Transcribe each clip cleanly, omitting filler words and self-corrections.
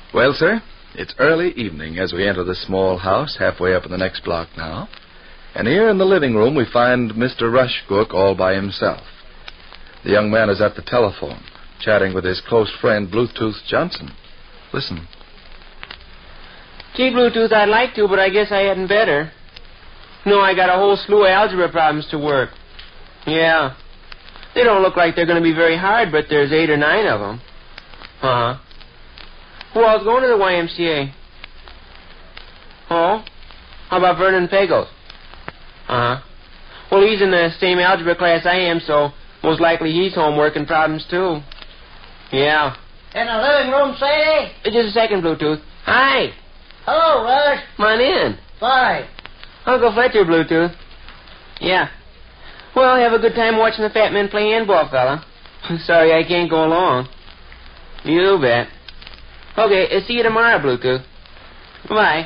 Well, sir, it's early evening as we enter the small house halfway up in the next block now. And here in the living room we find Mr. Rushbrook all by himself. The young man is at the telephone, chatting with his close friend, Bluetooth Johnson. Listen. Gee, Bluetooth, I'd like to, but I guess I hadn't better. No, I got a whole slew of algebra problems to work. Yeah. They don't look like they're going to be very hard, but there's 8 or 9 of them. Uh-huh. Well, I was going to the YMCA. Oh? How about Vernon Pagels? Uh-huh. Well, he's in the same algebra class I am, so most likely he's home working problems, too. Yeah. In the living room, Sadie? Just a second, Bluetooth. Hi. Hello, Rush. Come on in. Fine. Uncle Fletcher, Bluetooth. Yeah. Well, have a good time watching the fat men play handball, fella. Sorry I can't go along. You bet. Okay, see you tomorrow, Bluetooth. Bye.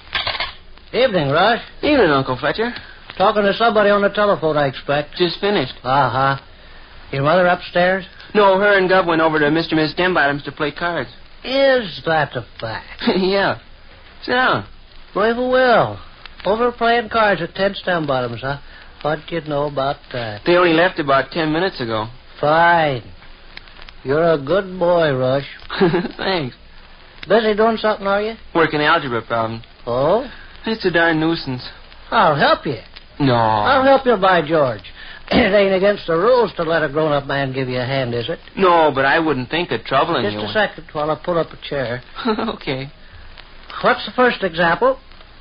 Evening, Rush. Evening, Uncle Fletcher. Talking to somebody on the telephone, I expect. Just finished. Uh-huh. Your mother upstairs? No, her and Gov went over to Mr. and Miss Stembottoms to play cards. Is that a fact? Yeah. Sit down. Brave will. Over playing cards at Ted Stembottoms, huh? What'd you know about that? They only left about 10 minutes ago. Fine. You're a good boy, Rush. Thanks. Busy doing something, are you? Working algebra problem. Oh? It's a darn nuisance. I'll help you. No. I'll help you, by George. It ain't against the rules to let a grown-up man give you a hand, is it? No, but I wouldn't think of troubling you. Just a second while I pull up a chair. Okay. What's the first example?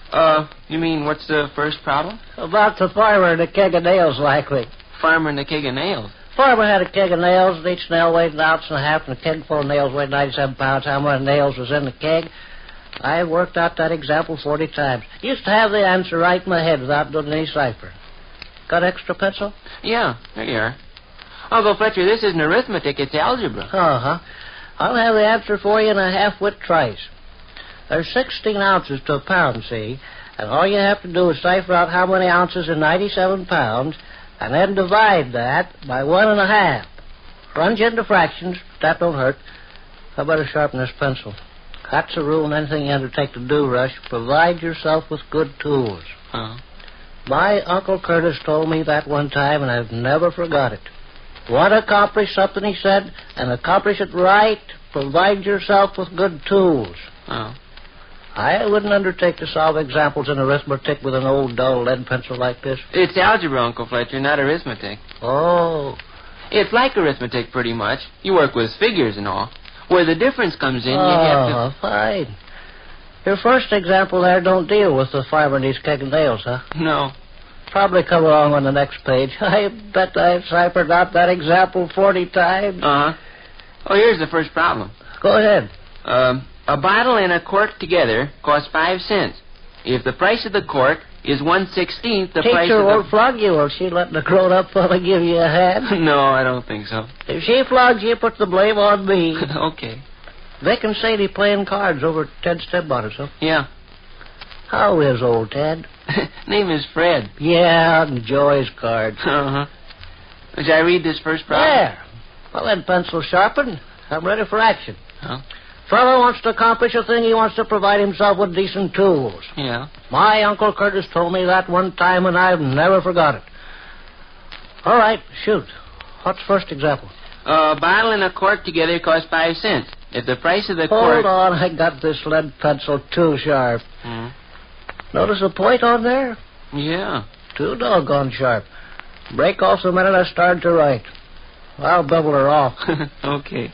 You mean what's the first problem? About the farmer and a keg of nails, likely. Farmer and a keg of nails. Farmer had a keg of nails, and each nail weighed an ounce and a half, and a keg full of nails weighed 97 pounds. How many nails was in the keg? I worked out that example 40 times. Used to have the answer right in my head without doing any cipher. Got extra pencil? Yeah, there you are. Uncle Fletcher, this isn't arithmetic, it's algebra. Uh-huh. I'll have the answer for you in a half-wit trice. There's 16 ounces to a pound, see? And all you have to do is cipher out how many ounces in 97 pounds, and then divide that by 1.5. Runs you into fractions, but that don't hurt. I better sharpen this pencil. That's a rule in anything you undertake to do, Rush. Provide yourself with good tools. Uh-huh. My Uncle Curtis told me that one time, and I've never forgot it. Want to accomplish something, he said, and accomplish it right, provide yourself with good tools. Oh. I wouldn't undertake to solve examples in arithmetic with an old dull lead pencil like this. It's algebra, Uncle Fletcher, not arithmetic. Oh. It's like arithmetic, pretty much. You work with figures and all. Where the difference comes in, you have to... Oh, fine. Your first example there don't deal with the farmer and his keg of nails, huh? No. Probably come along on the next page. I bet I've ciphered out that example 40 times. Uh-huh. Oh, here's the first problem. Go ahead. A bottle and a cork together cost 5 cents. If the price of the cork is 1/16 the price of the... Teacher won't flog you. Will she let the grown-up fella give you a hand? No, I don't think so. If she flogs you, put the blame on me. Okay. Vic and Sadie playing cards over at Ted Stembottom's, huh? Yeah. How is old Ted? Name is Fred. Yeah, enjoy his cards. Uh-huh. Shall I read this first problem? There. Well, then, pencil sharpened. I'm ready for action. Huh? Fellow wants to accomplish a thing. He wants to provide himself with decent tools. Yeah. My Uncle Curtis told me that one time, and I've never forgot it. All right, shoot. What's first example? A bottle and a cork together cost 5 cents. If the price of the cork... Hold on, I got this lead pencil too sharp. Notice the point on there? Yeah. Too doggone sharp. Break off the minute I start to write. I'll bevel her off. Okay.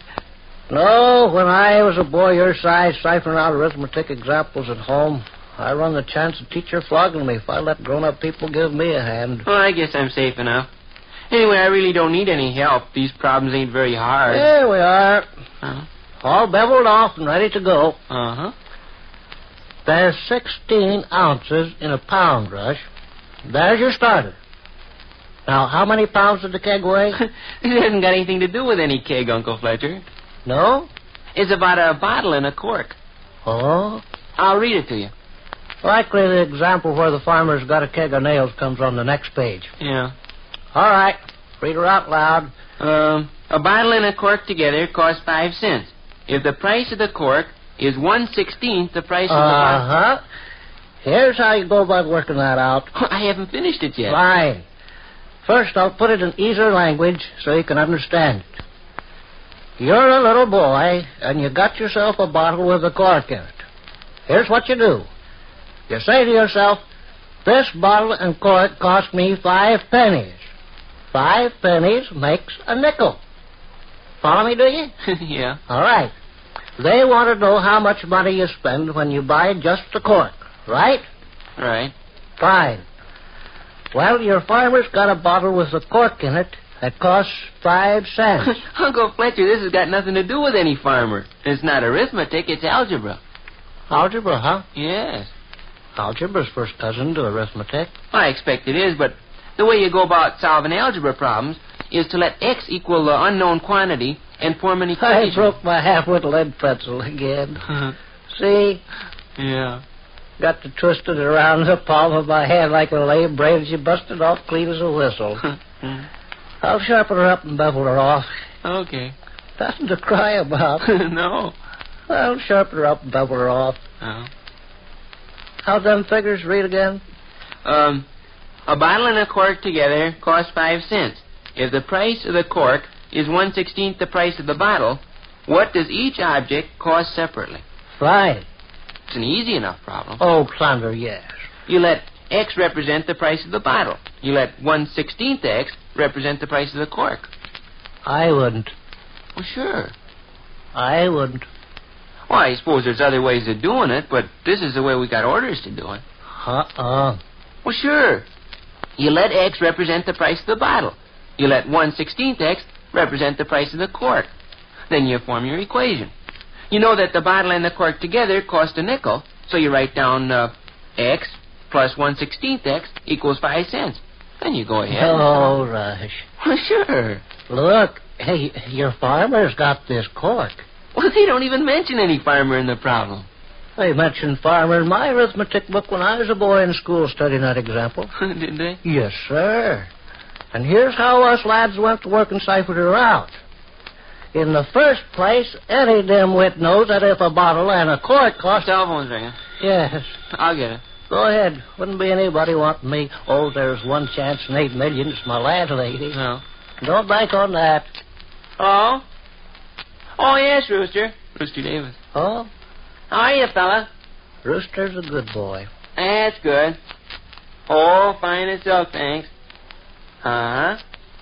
No, when I was a boy your size, ciphering out arithmetic examples at home, I run the chance of teacher flogging me if I let grown-up people give me a hand. Well, I guess I'm safe enough. Anyway, I really don't need any help. These problems ain't very hard. There we are. Uh-huh. All beveled off and ready to go. Uh-huh. There's 16 ounces in a pound, Rush. There's your starter. Now, how many pounds did the keg weigh? It hasn't got anything to do with any keg, Uncle Fletcher. No? It's about a bottle and a cork. Oh? I'll read it to you. Likely the example where the farmer's got a keg of nails comes on the next page. Yeah. All right. Read her out loud. A bottle and a cork together cost 5 cents. If the price of the cork is 1/16 the price of the bottle. Uh-huh. Here's how you go about working that out. I haven't finished it yet. Fine. First, I'll put it in easier language so you can understand it. You're a little boy, and you got yourself a bottle with a cork in it. Here's what you do. You say to yourself, this bottle and cork cost me 5 pennies. 5 pennies makes a nickel. Follow me, do you? Yeah. All right. They want to know how much money you spend when you buy just the cork, right? Right. Fine. Well, your farmer's got a bottle with a cork in it that costs 5 cents. Uncle Fletcher, this has got nothing to do with any farmer. It's not arithmetic, it's algebra. Algebra, huh? Yes. Algebra's first cousin to arithmetic. I expect it is, but the way you go about solving algebra problems is to let x equal the unknown quantity and form an I equation. broke my half-wit lead pencil again. See? Yeah. Got to twist it around the palm of my hand like a lame braid as you busted off clean as a whistle. I'll sharpen her up and bevel her off. Okay. Nothing to cry about. No. I'll sharpen her up and bevel her off. Oh. How'd them figures read again? A bottle and a cork together cost 5 cents. If the price of the cork is 1/16 the price of the bottle, what does each object cost separately? Fine. It's an easy enough problem. Oh, thunder, yes. You let x represent the price of the bottle. You let 1/16 x represent the price of the cork. I wouldn't. Well, sure. I wouldn't. Well, I suppose there's other ways of doing it, but this is the way we got orders to do it. Uh-uh. Well, sure. You let x represent the price of the bottle. You let 1/16 x represent the price of the cork. Then you form your equation. You know that the bottle and the cork together cost a nickel, so you write down x plus 1/16 x equals 5 cents. Then you go ahead. Oh, Rush. Well, sure. Look, hey, your farmer's got this cork. Well, they don't even mention any farmer in the problem. They mentioned farmer in my arithmetic book when I was a boy in school studying that example. Did they? Yes, sir. And here's how us lads went to work and ciphered her out. In the first place, any dimwit knows that if a bottle and a cork cost... Cell phone's ringing. Yes. I'll get it. Go ahead. Wouldn't be anybody wanting me. Oh, there's 1 chance in 8 million. It's my landlady. No. Don't bank on that. Oh? Oh, yes, Rooster. Rooster Davis. Oh? How are you, fella? Rooster's a good boy. That's good. Oh, fine as silk, thanks. Uh-huh.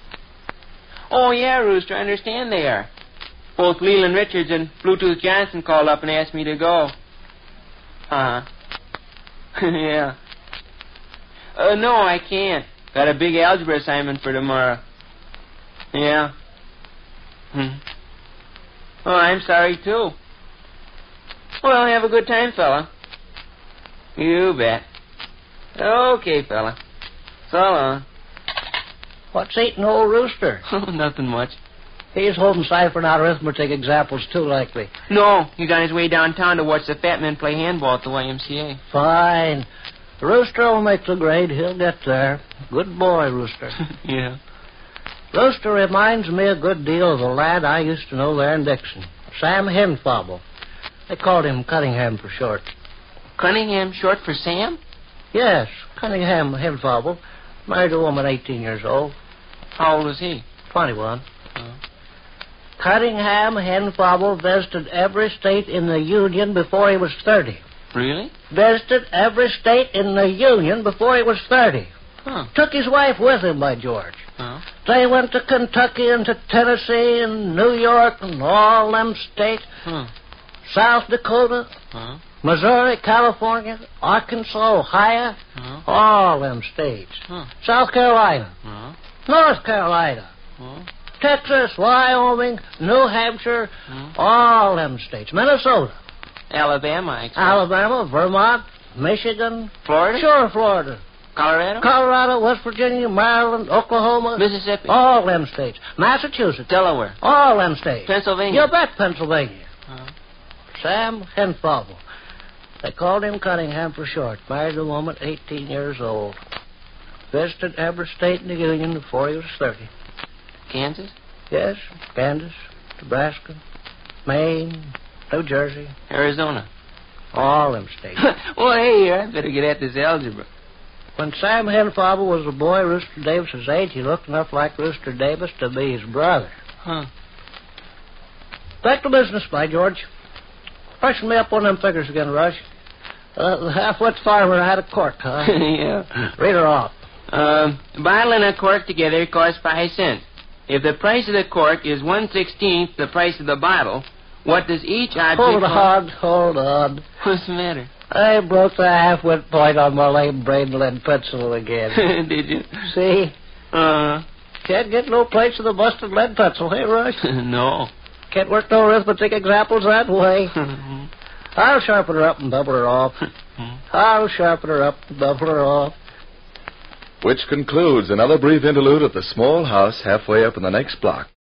Oh, yeah, Rooster, I understand they are. Both Leland Richards and Bluetooth Johnson called up and asked me to go. Uh-huh. Yeah. No, I can't. Got a big algebra assignment for tomorrow. Yeah. Oh, I'm sorry, too. Well, have a good time, fella. You bet. Okay, fella. So long. What's eating old Rooster? Oh, nothing much. He's holding ciphering out arithmetic examples, too, likely. No, he's on his way downtown to watch the fat men play handball at the YMCA. Fine. Rooster will make the grade. He'll get there. Good boy, Rooster. Yeah. Rooster reminds me a good deal of a lad I used to know there in Dixon, Sam Henfobble. They called him Cunningham for short. Cunningham short for Sam? Yes, Cunningham Henfobble. Married a woman 18 years old. How old was he? 21. Oh. Cunningham Henfobble visited every state in the Union before he was 30. Really? Visited every state in the Union before he was 30. Huh. Took his wife with him, by George. Oh. They went to Kentucky and to Tennessee and New York and all them states. Huh. South Dakota, Huh. Missouri, California, Arkansas, Ohio, Huh. all them states. Huh. South Carolina, Huh. North Carolina, Huh. Texas, Wyoming, New Hampshire, Huh. all them states. Minnesota, Alabama, I expect. Alabama, Vermont, Michigan. Florida? Sure, Florida. Colorado? Colorado, West Virginia, Maryland, Oklahoma. Mississippi? All them states. Massachusetts. Delaware? All them states. Pennsylvania? You bet, Pennsylvania. Huh. Sam Henfobble. They called him Cunningham for short. Married a woman 18 years old. Visited every state in the Union before he was 30. Kansas? Yes, Kansas, Nebraska, Maine, New Jersey. Arizona. All them states. Well, hey, I better get at this algebra. When Sam Henfobble was a boy Rooster Davis's age, he looked enough like Rooster Davis to be his brother. Huh. Back to business, by George. Freshen me up one of them figures again, Rush. The half-wit farmer had a cork, huh? Yeah. Read her off. A bottle and a cork together cost 5 cents. If the price of the cork is 1/16 the price of the bottle, what does each object Hold on. What's the matter? I broke the half-wit point on my lame-brained lead pencil again. Did you? See? Can't get no place with a busted lead pencil, hey, Rush? No. Can't work no arithmetic examples that way. I'll sharpen her up and double her off. I'll sharpen her up and double her off. Which concludes another brief interlude at the small house halfway up in the next block.